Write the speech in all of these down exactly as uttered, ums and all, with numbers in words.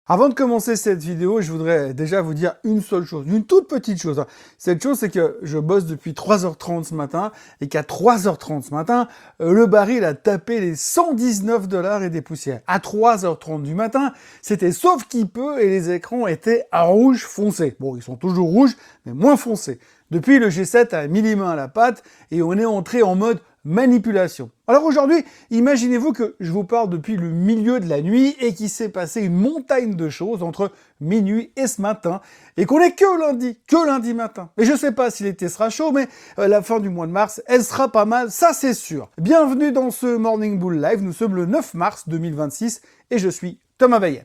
Avant de commencer cette vidéo, je voudrais déjà vous dire une seule chose, une toute petite chose. Cette chose, c'est que je bosse depuis trois heures trente ce matin, et qu'à trois heures trente ce matin, le baril a tapé les cent dix-neuf dollars et des poussières. À trois heures trente du matin, c'était sauf qui peut, et les écrans étaient à rouge foncé. Bon, ils sont toujours rouges, mais moins foncés. Depuis, le G sept a mis les mains à la pâte, et on est entré en mode manipulation. Alors aujourd'hui, imaginez-vous que je vous parle depuis le milieu de la nuit et qu'il s'est passé une montagne de choses entre minuit et ce matin et qu'on est que lundi, que lundi matin. Et je sais pas si l'été sera chaud, mais euh, la fin du mois de mars, elle sera pas mal, ça c'est sûr. Bienvenue dans ce Morning Bull Live, nous sommes le neuf mars deux mille vingt-six et je suis Thomas Vayen.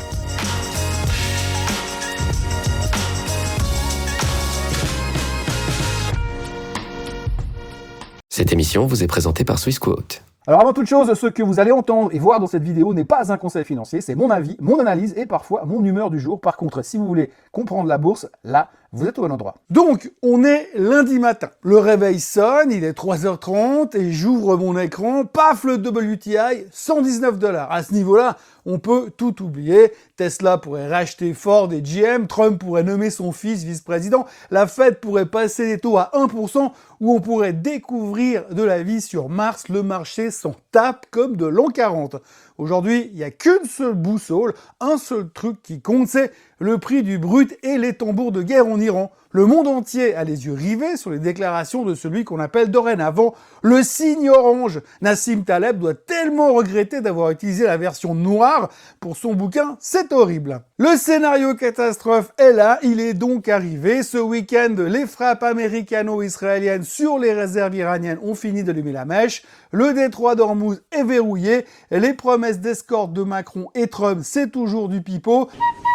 Cette émission vous est présentée par Swissquote. Alors avant toute chose, ce que vous allez entendre et voir dans cette vidéo n'est pas un conseil financier, c'est mon avis, mon analyse et parfois mon humeur du jour. Par contre, si vous voulez comprendre la bourse, là, vous êtes au bon endroit. Donc, on est lundi matin. Le réveil sonne, il est trois heures trente et j'ouvre mon écran, paf, le W T I, cent dix-neuf dollars. À ce niveau-là, on peut tout oublier. Tesla pourrait racheter Ford et G M, Trump pourrait nommer son fils vice-président, la Fed pourrait passer les taux à un pour cent ou on pourrait découvrir de la vie sur Mars. Le marché s'en tape comme de l'an quarante. Aujourd'hui, il n'y a qu'une seule boussole, un seul truc qui compte, c'est le prix du brut et les tambours de guerre en Iran. Le monde entier a les yeux rivés sur les déclarations de celui qu'on appelle dorénavant le signe orange. Nassim Taleb doit tellement regretter d'avoir utilisé la version noire pour son bouquin, c'est horrible. Le scénario catastrophe est là, il est donc arrivé. Ce week-end, les frappes américano-israéliennes sur les réserves iraniennes ont fini d'allumer la mèche. Le détroit d'Ormuz est verrouillé. Les promesses d'escorte de Macron et Trump, c'est toujours du pipeau.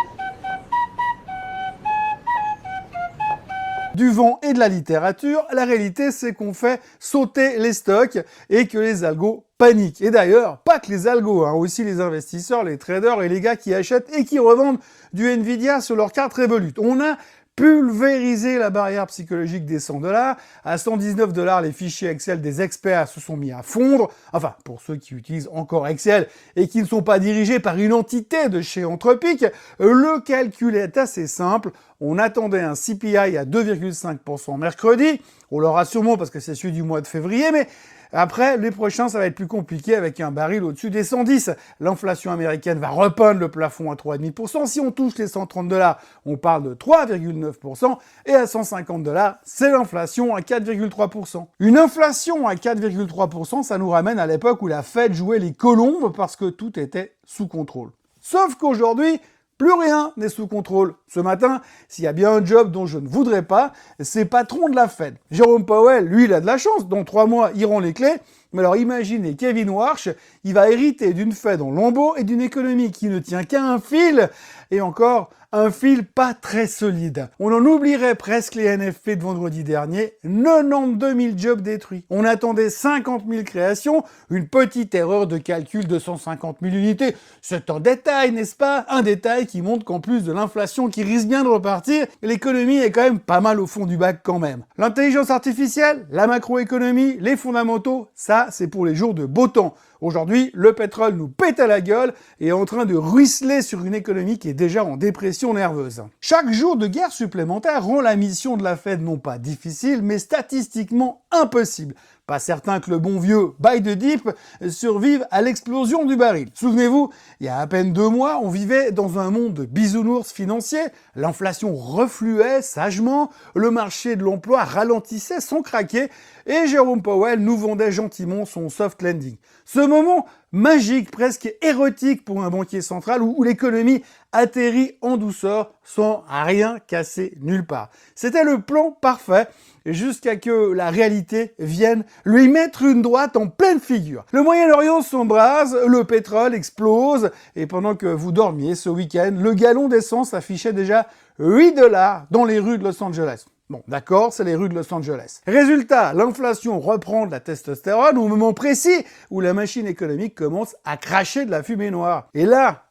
Du vent et de la littérature, la réalité c'est qu'on fait sauter les stocks et que les algos paniquent. Et d'ailleurs, pas que les algos, hein, aussi les investisseurs, les traders et les gars qui achètent et qui revendent du Nvidia sur leur carte Revolut. On a pulvérisé la barrière psychologique des cent dollars. À cent dix-neuf dollars, les fichiers Excel des experts se sont mis à fondre. Enfin, pour ceux qui utilisent encore Excel et qui ne sont pas dirigés par une entité de chez Anthropic, le calcul est assez simple. On attendait un C P I à deux virgule cinq pour cent mercredi. On l'aura sûrement parce que c'est celui du mois de février, mais après, les prochains, ça va être plus compliqué avec un baril au-dessus des cent dix. L'inflation américaine va repeindre le plafond à trois virgule cinq pour cent. Si on touche les cent trente dollars, on parle de trois virgule neuf pour cent. Et à cent cinquante dollars, c'est l'inflation à quatre virgule trois pour cent. Une inflation à quatre virgule trois pour cent, ça nous ramène à l'époque où la Fed jouait les colombes parce que tout était sous contrôle. Sauf qu'aujourd'hui, plus rien n'est sous contrôle. Ce matin, s'il y a bien un job dont je ne voudrais pas, c'est patron de la Fed. Jérôme Powell, lui, il a de la chance. Dans trois mois, il rend les clés. Mais alors imaginez Kevin Warsh, il va hériter d'une Fed en lambeaux et d'une économie qui ne tient qu'à un fil, et encore un fil pas très solide. On en oublierait presque les N F P de vendredi dernier, quatre-vingt-douze mille jobs détruits. On attendait cinquante mille créations, une petite erreur de calcul de cent cinquante mille unités. C'est un détail, n'est-ce pas? Un détail qui montre qu'en plus de l'inflation qui risque bien de repartir, l'économie est quand même pas mal au fond du bac quand même. L'intelligence artificielle, la macroéconomie, les fondamentaux, ça c'est pour les jours de beau temps. Aujourd'hui, le pétrole nous pète à la gueule et est en train de ruisseler sur une économie qui est déjà en dépression nerveuse. Chaque jour de guerre supplémentaire rend la mission de la Fed non pas difficile, mais statistiquement impossible. Pas certain que le bon vieux buy the dip survive à l'explosion du baril. Souvenez-vous, il y a à peine deux mois, on vivait dans un monde de bisounours financiers, l'inflation refluait sagement, le marché de l'emploi ralentissait sans craquer, et Jérôme Powell nous vendait gentiment son soft landing. Ce moment magique, presque érotique pour un banquier central où, où l'économie atterrit en douceur sans rien casser nulle part. C'était le plan parfait jusqu'à que la réalité vienne lui mettre une droite en pleine figure. Le Moyen-Orient s'embrase, le pétrole explose et pendant que vous dormiez ce week-end, le gallon d'essence affichait déjà huit dollars dans les rues de Los Angeles. Bon, d'accord, c'est les rues de Los Angeles. Résultat, l'inflation reprend de la testostérone au moment précis où la machine économique commence à cracher de la fumée noire. Et là,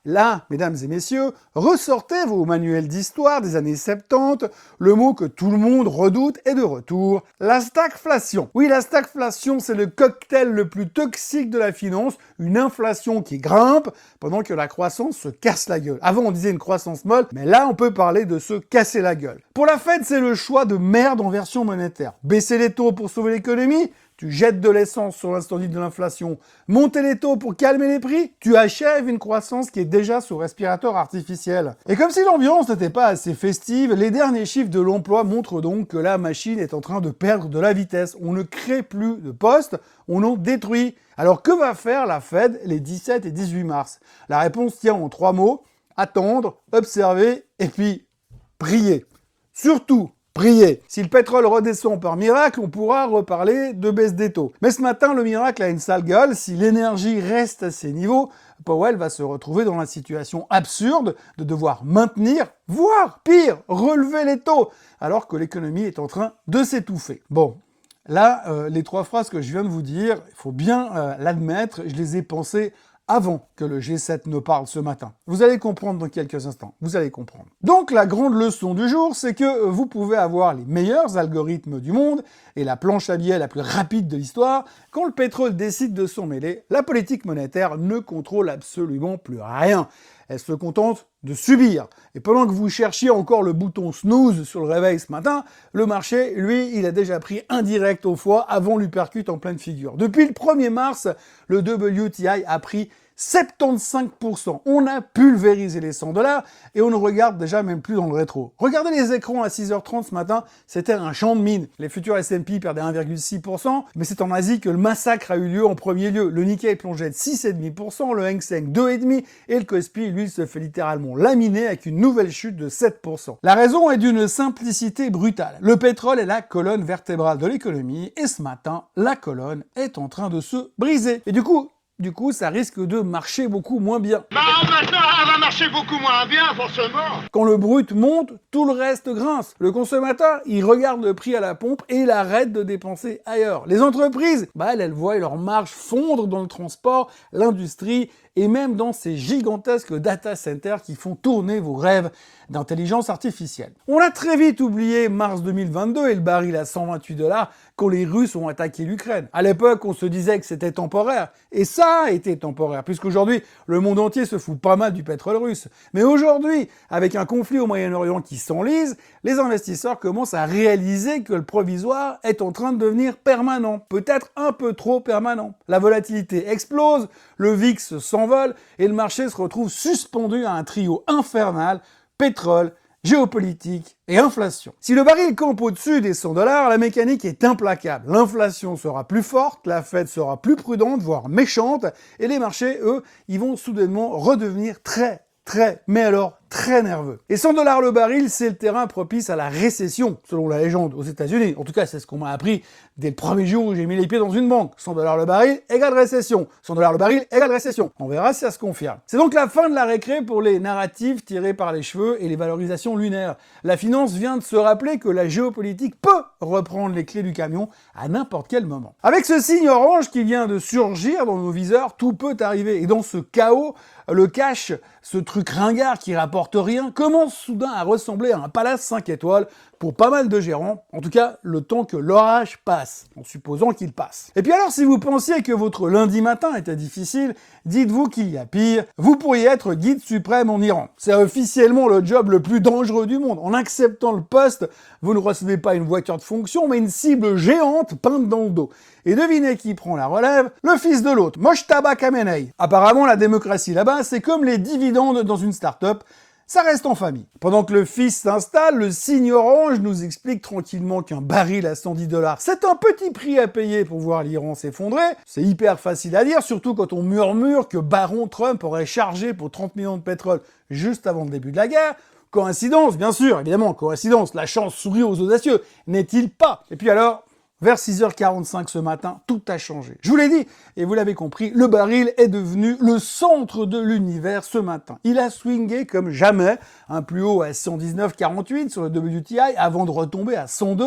là, mesdames et messieurs, ressortez vos manuels d'histoire des années soixante-dix, le mot que tout le monde redoute est de retour, la stagflation. Oui, la stagflation, c'est le cocktail le plus toxique de la finance, une inflation qui grimpe pendant que la croissance se casse la gueule. Avant, on disait une croissance molle, mais là, on peut parler de se casser la gueule. Pour la Fed, c'est le choix de merde en version monétaire. Baisser les taux pour sauver l'économie, tu jettes de l'essence sur l'incendie de l'inflation. Monter les taux pour calmer les prix, tu achèves une croissance qui est déjà sous respirateur artificiel. Et comme si l'ambiance n'était pas assez festive, les derniers chiffres de l'emploi montrent donc que la machine est en train de perdre de la vitesse. On ne crée plus de postes, on en détruit. Alors que va faire la Fed les dix-sept et dix-huit mars? La réponse tient en trois mots: attendre, observer et puis prier. Surtout, priez. Si le pétrole redescend par miracle, on pourra reparler de baisse des taux. Mais ce matin, le miracle a une sale gueule. Si l'énergie reste à ces niveaux, Powell va se retrouver dans la situation absurde de devoir maintenir, voire pire, relever les taux, alors que l'économie est en train de s'étouffer. Bon, là, euh, les trois phrases que je viens de vous dire, il faut bien euh, l'admettre, je les ai pensées avant que le G sept ne parle ce matin. Vous allez comprendre dans quelques instants, vous allez comprendre. Donc la grande leçon du jour, c'est que vous pouvez avoir les meilleurs algorithmes du monde et la planche à billets la plus rapide de l'histoire. Quand le pétrole décide de s'en mêler, la politique monétaire ne contrôle absolument plus rien. Elle se contente de subir. Et pendant que vous cherchiez encore le bouton snooze sur le réveil ce matin, le marché, lui, il a déjà pris un direct au foie avant l'uppercut en pleine figure. Depuis le premier mars, le W T I a pris soixante-quinze pour cent. On a pulvérisé les cent dollars et on ne regarde déjà même plus dans le rétro. Regardez les écrans à six heures trente ce matin, c'était un champ de mine. Les futurs S and P perdaient un virgule six pour cent, mais c'est en Asie que le massacre a eu lieu en premier lieu. Le Nikkei plongeait de six virgule cinq pour cent, le Hang Seng deux virgule cinq pour cent et le Kospi, lui, se fait littéralement laminer avec une nouvelle chute de sept pour cent. La raison est d'une simplicité brutale. Le pétrole est la colonne vertébrale de l'économie et ce matin, la colonne est en train de se briser. Et du coup, Du coup, ça risque de marcher beaucoup moins bien. Bah maintenant, elle va marcher beaucoup moins bien, forcément. Quand le brut monte, tout le reste grince. Le consommateur, il regarde le prix à la pompe et il arrête de dépenser ailleurs. Les entreprises, bah elles, elles voient leur marge fondre dans le transport, l'industrie et même dans ces gigantesques data centers qui font tourner vos rêves d'intelligence artificielle. On a très vite oublié mars deux mille vingt-deux et le baril à cent vingt-huit dollars quand les Russes ont attaqué l'Ukraine. À l'époque, on se disait que c'était temporaire. Et ça a été temporaire, puisqu'aujourd'hui, le monde entier se fout pas mal du pétrole russe. Mais aujourd'hui, avec un conflit au Moyen-Orient qui s'enlise, les investisseurs commencent à réaliser que le provisoire est en train de devenir permanent. Peut-être un peu trop permanent. La volatilité explose, le V I X s'envole et le marché se retrouve suspendu à un trio infernal: pétrole, géopolitique et inflation. Si le baril campe au-dessus des cent dollars, la mécanique est implacable. L'inflation sera plus forte, la Fed sera plus prudente, voire méchante, et les marchés, eux, ils vont soudainement redevenir très, très, mais alors très nerveux. Et cent dollars le baril, c'est le terrain propice à la récession, selon la légende, aux États-Unis. En tout cas, c'est ce qu'on m'a appris dès le premier jour où j'ai mis les pieds dans une banque. cent dollars le baril égale récession. cent dollars le baril égale récession. On verra si ça se confirme. C'est donc la fin de la récré pour les narratifs tirés par les cheveux et les valorisations lunaires. La finance vient de se rappeler que la géopolitique peut reprendre les clés du camion à n'importe quel moment. Avec ce signe orange qui vient de surgir dans nos viseurs, tout peut arriver. Et dans ce chaos, le cash, ce truc ringard qui rapporte rien, commence soudain à ressembler à un palace cinq étoiles pour pas mal de gérants, en tout cas le temps que l'orage passe, en supposant qu'il passe. Et puis alors, si vous pensiez que votre lundi matin était difficile, dites-vous qu'il y a pire, vous pourriez être guide suprême en Iran. C'est officiellement le job le plus dangereux du monde. En acceptant le poste, vous ne recevez pas une voiture de fonction, mais une cible géante peinte dans le dos. Et devinez qui prend la relève? Le fils de l'autre, Mojtaba Khamenei. Apparemment, la démocratie là-bas, c'est comme les dividendes dans une start-up, ça reste en famille. Pendant que le fils s'installe, le signe orange nous explique tranquillement qu'un baril à cent dix dollars, c'est un petit prix à payer pour voir l'Iran s'effondrer. C'est hyper facile à dire, surtout quand on murmure que Baron Trump aurait chargé pour trente millions de pétrole juste avant le début de la guerre. Coïncidence, bien sûr, évidemment, coïncidence, la chance sourit aux audacieux, n'est-il pas? Et puis alors, vers six heures quarante-cinq ce matin, tout a changé. Je vous l'ai dit, et vous l'avez compris, le baril est devenu le centre de l'univers ce matin. Il a swingé comme jamais, un plus haut à cent dix-neuf virgule quarante-huit sur le W T I, avant de retomber à cent deux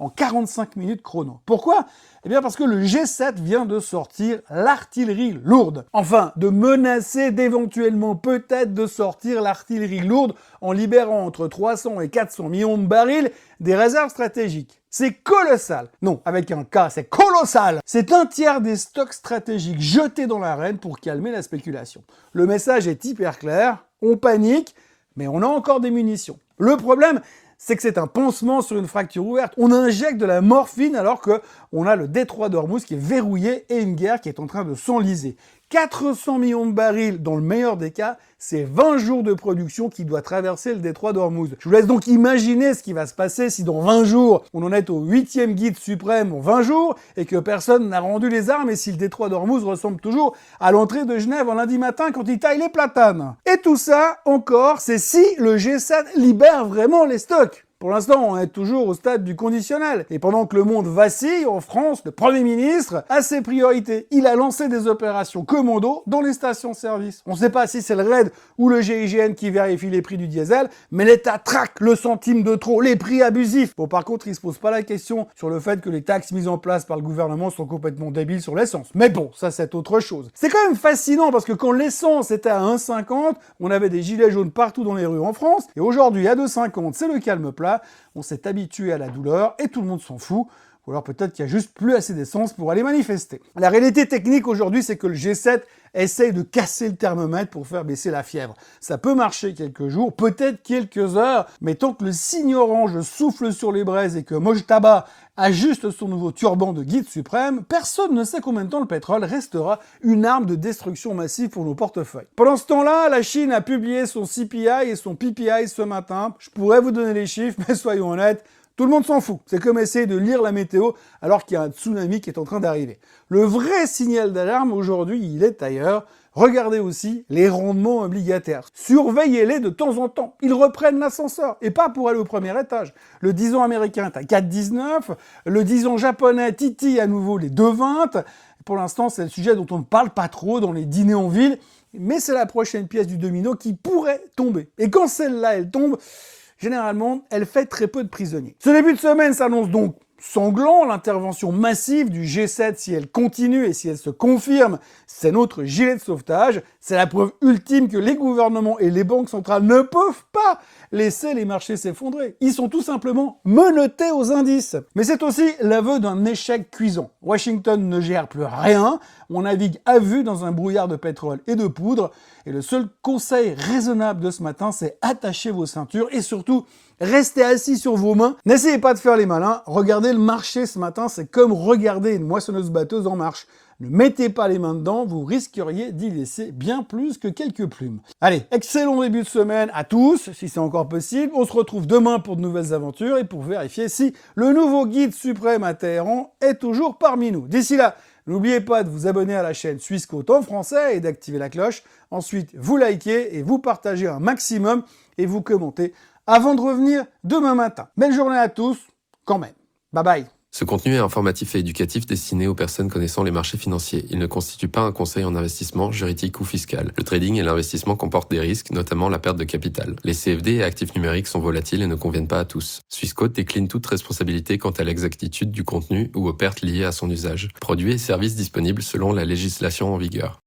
en quarante-cinq minutes chrono. Pourquoi ? Eh bien parce que le G sept vient de sortir l'artillerie lourde. Enfin, de menacer d'éventuellement peut-être de sortir l'artillerie lourde en libérant entre trois cents et quatre cents millions de barils des réserves stratégiques. C'est colossal. Non, avec un K, c'est colossal. C'est un tiers des stocks stratégiques jetés dans l'arène pour calmer la spéculation. Le message est hyper clair, on panique, mais on a encore des munitions. Le problème, c'est que c'est un pansement sur une fracture ouverte. On injecte de la morphine alors qu'on a le détroit d'Ormuz qui est verrouillé et une guerre qui est en train de s'enliser. quatre cents millions de barils dans le meilleur des cas, c'est vingt jours de production qui doit traverser le détroit d'Ormuz. Je vous laisse donc imaginer ce qui va se passer si dans vingt jours, on en est au huitième guide suprême en vingt jours et que personne n'a rendu les armes et si le détroit d'Ormuz ressemble toujours à l'entrée de Genève un lundi matin quand il taille les platanes. Et tout ça, encore, c'est si le G sept libère vraiment les stocks. Pour l'instant, on est toujours au stade du conditionnel. Et pendant que le monde vacille, en France, le Premier ministre a ses priorités. Il a lancé des opérations commando dans les stations-service. On ne sait pas si c'est le R A I D ou le G I G N qui vérifie les prix du diesel, mais l'État traque le centime de trop, les prix abusifs. Bon, par contre, il se pose pas la question sur le fait que les taxes mises en place par le gouvernement sont complètement débiles sur l'essence. Mais bon, ça c'est autre chose. C'est quand même fascinant parce que quand l'essence était à un euro cinquante, on avait des gilets jaunes partout dans les rues en France, et aujourd'hui à deux euros cinquante, c'est le calme plat. On s'est habitué à la douleur et tout le monde s'en fout. Ou alors peut-être qu'il y a juste plus assez d'essence pour aller manifester. La réalité technique aujourd'hui, c'est que le G sept essaye de casser le thermomètre pour faire baisser la fièvre. Ça peut marcher quelques jours, peut-être quelques heures, mais tant que le signe orange souffle sur les braises et que Mojtaba ajuste son nouveau turban de guide suprême, personne ne sait combien de temps le pétrole restera une arme de destruction massive pour nos portefeuilles. Pendant ce temps-là, la Chine a publié son C P I et son P P I ce matin. Je pourrais vous donner les chiffres, mais soyons honnêtes, tout le monde s'en fout. C'est comme essayer de lire la météo alors qu'il y a un tsunami qui est en train d'arriver. Le vrai signal d'alarme aujourd'hui, il est ailleurs. Regardez aussi les rendements obligataires. Surveillez-les de temps en temps. Ils reprennent l'ascenseur. Et pas pour aller au premier étage. Le dix ans américain est à quatre virgule dix-neuf. Le dix ans japonais titille à nouveau les deux virgule vingt. Pour l'instant, c'est le sujet dont on ne parle pas trop dans les dîners en ville. Mais c'est la prochaine pièce du domino qui pourrait tomber. Et quand celle-là, elle tombe, généralement, elle fait très peu de prisonniers. Ce début de semaine s'annonce donc sanglant. L'intervention massive du G sept, si elle continue et si elle se confirme, c'est notre gilet de sauvetage. C'est la preuve ultime que les gouvernements et les banques centrales ne peuvent pas laisser les marchés s'effondrer. Ils sont tout simplement menottés aux indices. Mais c'est aussi l'aveu d'un échec cuisant. Washington ne gère plus rien. On navigue à vue dans un brouillard de pétrole et de poudre. Et le seul conseil raisonnable de ce matin, c'est attacher vos ceintures et surtout, restez assis sur vos mains. N'essayez pas de faire les malins. Regardez le marché ce matin, c'est comme regarder une moissonneuse-batteuse en marche. Ne mettez pas les mains dedans, vous risqueriez d'y laisser bien plus que quelques plumes. Allez, excellent début de semaine à tous, si c'est encore possible. On se retrouve demain pour de nouvelles aventures et pour vérifier si le nouveau guide suprême à Téhéran est toujours parmi nous. D'ici là, n'oubliez pas de vous abonner à la chaîne Swissquote en français et d'activer la cloche. Ensuite, vous likez et vous partagez un maximum et vous commentez avant de revenir demain matin. Belle journée à tous, quand même. Bye bye. Ce contenu est informatif et éducatif destiné aux personnes connaissant les marchés financiers. Il ne constitue pas un conseil en investissement, juridique ou fiscal. Le trading et l'investissement comportent des risques, notamment la perte de capital. Les C F D et actifs numériques sont volatiles et ne conviennent pas à tous. Swissquote décline toute responsabilité quant à l'exactitude du contenu ou aux pertes liées à son usage. Produits et services disponibles selon la législation en vigueur.